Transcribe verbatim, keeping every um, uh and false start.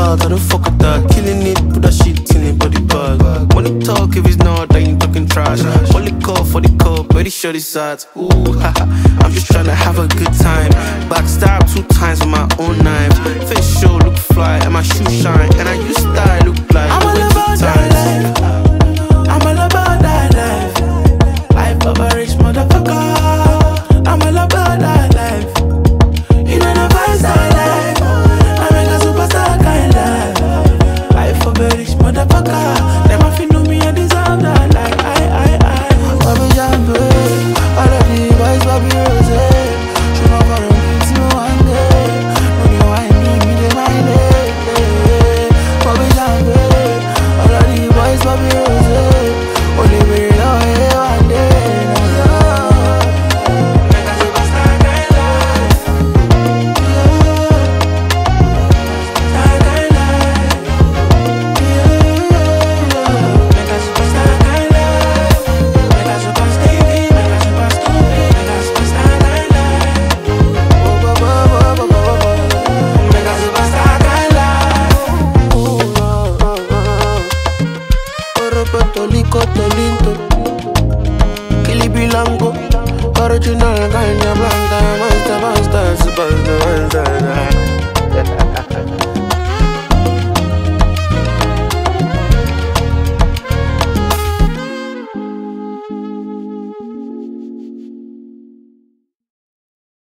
out, I don't fuck with that. Killing it, put that shit in it, body bag. Money talk if it's not, then you talking trash. Only call for the cup, very sure it's at. Ooh, haha, I'm just tryna have a good time. Backstab two times with my own knife. Face show, look fly, and my shoes shine.